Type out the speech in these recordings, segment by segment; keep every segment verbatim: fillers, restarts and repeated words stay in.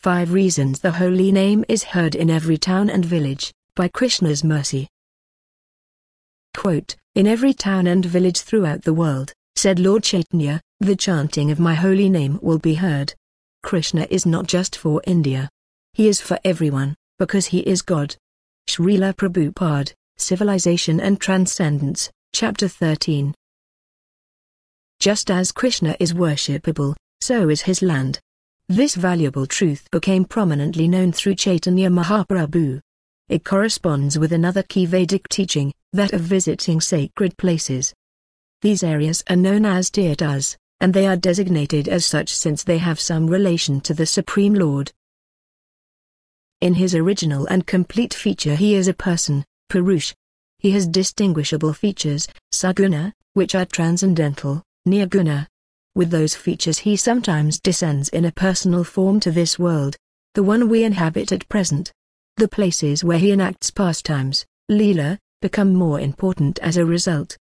Five Reasons the Holy Name is Heard in Every Town and Village, by Krishna's Mercy. Quote, "In every town and village throughout the world," said Lord Chaitanya, "the chanting of my holy name will be heard." Krishna is not just for India. He is for everyone, because he is God. Srila Prabhupada, Civilization and Transcendence, Chapter thirteen. Just as Krishna is worshipable, so is his land. This valuable truth became prominently known through Chaitanya Mahaprabhu. It corresponds with another key Vedic teaching, that of visiting sacred places. These areas are known as tirthas, and they are designated as such since they have some relation to the Supreme Lord. In his original and complete feature he is a person, Purush. He has distinguishable features, Saguna, which are transcendental, Nirguna. With those features he sometimes descends in a personal form to this world, the one we inhabit at present. The places where he enacts pastimes, Leela, become more important as a result.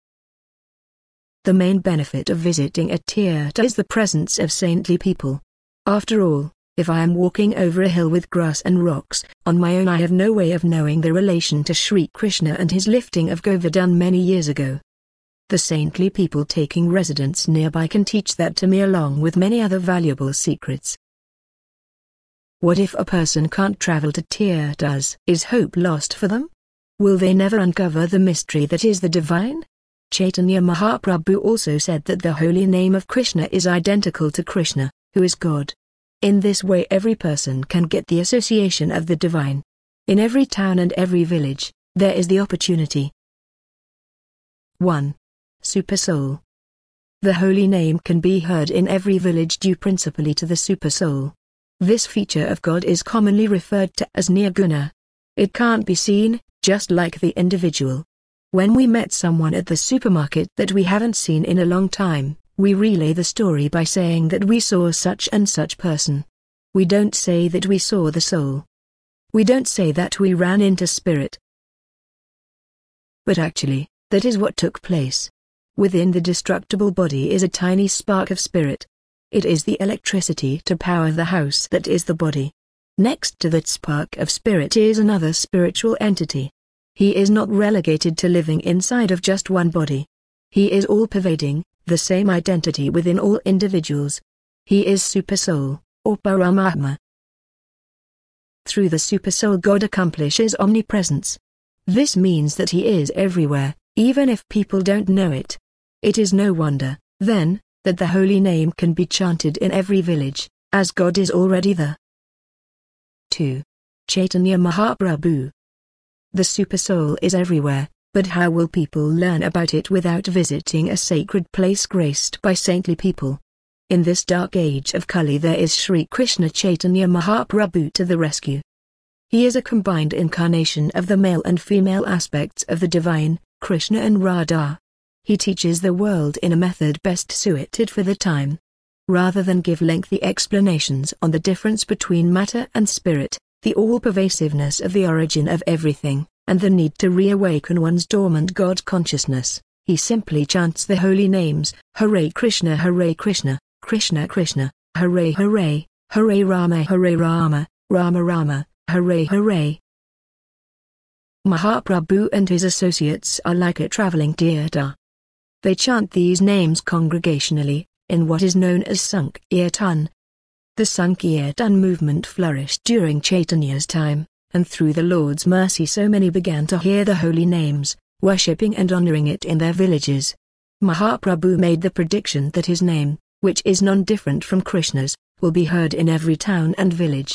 The main benefit of visiting a tirtha is the presence of saintly people. After all, if I am walking over a hill with grass and rocks, on my own I have no way of knowing the relation to Sri Krishna and his lifting of Govardhan many years ago. The saintly people taking residence nearby can teach that to me along with many other valuable secrets. What if a person can't travel to tirthas? Is hope lost for them? Will they never uncover the mystery that is the divine? Chaitanya Mahaprabhu also said that the holy name of Krishna is identical to Krishna, who is God. In this way every person can get the association of the divine. In every town and every village, there is the opportunity. one. Supersoul. The holy name can be heard in every village due principally to the supersoul. This feature of God is commonly referred to as Nirguna. It can't be seen, just like the individual. When we met someone at the supermarket that we haven't seen in a long time, we relay the story by saying that we saw such and such person. We don't say that we saw the soul. We don't say that we ran into spirit. But actually, that is what took place. Within the destructible body is a tiny spark of spirit. It is the electricity to power the house that is the body. Next to that spark of spirit is another spiritual entity. He is not relegated to living inside of just one body. He is all-pervading, the same identity within all individuals. He is Supersoul, or Paramatma. Through the Supersoul God accomplishes omnipresence. This means that he is everywhere, even if people don't know it. It is no wonder, then, that the holy name can be chanted in every village, as God is already there. two. Chaitanya Mahaprabhu. The Supersoul is everywhere, but how will people learn about it without visiting a sacred place graced by saintly people? In this dark age of Kali there is Sri Krishna Chaitanya Mahaprabhu to the rescue. He is a combined incarnation of the male and female aspects of the divine, Krishna and Radha. He teaches the world in a method best suited for the time. Rather than give lengthy explanations on the difference between matter and spirit, the all-pervasiveness of the origin of everything, and the need to reawaken one's dormant God consciousness, he simply chants the holy names, Hare Krishna Hare Krishna, Krishna Krishna, Hare Hare, Hare Rama Hare Rama, Rama Rama, Hare Hare. Mahaprabhu and his associates are like a traveling tirtha. They chant these names congregationally, in what is known as Sankirtan. The Sankirtan movement flourished during Chaitanya's time, and through the Lord's mercy so many began to hear the holy names, worshipping and honoring it in their villages. Mahaprabhu made the prediction that his name, which is non-different from Krishna's, will be heard in every town and village.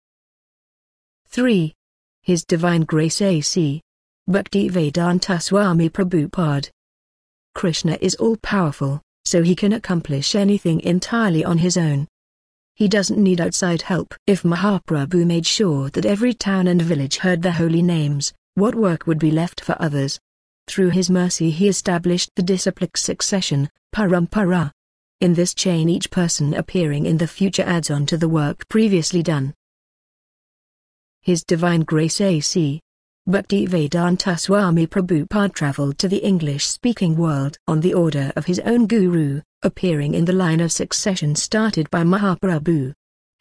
three. His Divine Grace A C Bhaktivedanta Swami Prabhupada. Krishna is all-powerful, so he can accomplish anything entirely on his own. He doesn't need outside help. If Mahaprabhu made sure that every town and village heard the holy names, what work would be left for others? Through his mercy he established the disciplic succession, parampara. In this chain each person appearing in the future adds on to the work previously done. His Divine Grace A C Bhaktivedanta Swami Prabhupada travelled to the English-speaking world on the order of his own guru, appearing in the line of succession started by Mahaprabhu.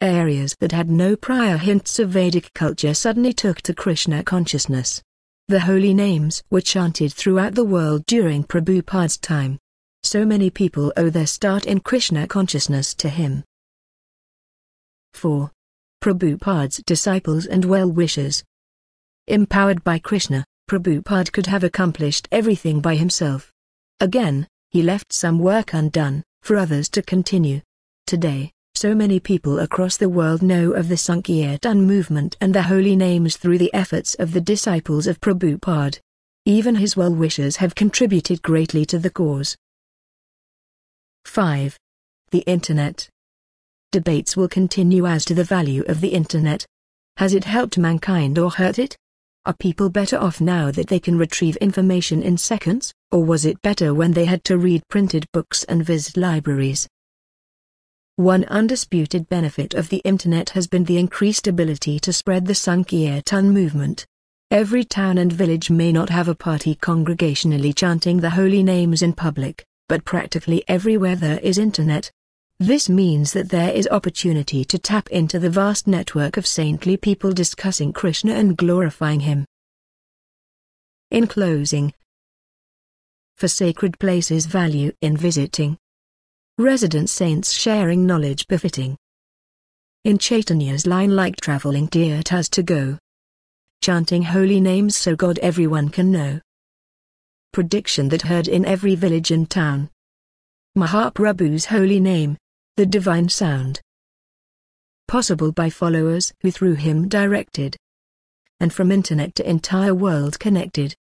Areas that had no prior hints of Vedic culture suddenly took to Krishna consciousness. The holy names were chanted throughout the world during Prabhupada's time. So many people owe their start in Krishna consciousness to him. four. Prabhupada's disciples and well-wishers. Empowered by Krishna, Prabhupada could have accomplished everything by himself. Again, he left some work undone, for others to continue. Today, so many people across the world know of the Sankirtan movement and the holy names through the efforts of the disciples of Prabhupada. Even his well-wishers have contributed greatly to the cause. five. The Internet. Debates will continue as to the value of the Internet. Has it helped mankind or hurt it? Are people better off now that they can retrieve information in seconds, or was it better when they had to read printed books and visit libraries? One undisputed benefit of the Internet has been the increased ability to spread the Sankirtan movement. Every town and village may not have a party congregationally chanting the holy names in public, but practically everywhere there is Internet. This means that there is opportunity to tap into the vast network of saintly people discussing Krishna and glorifying him. In closing, for sacred places value in visiting. Resident saints sharing knowledge befitting. In Chaitanya's line like traveling tirthas to go. Chanting holy names so God everyone can know. Prediction that heard in every village and town. Mahaprabhu's holy name, the divine sound. Possible by followers who through him directed. And from internet to entire world connected.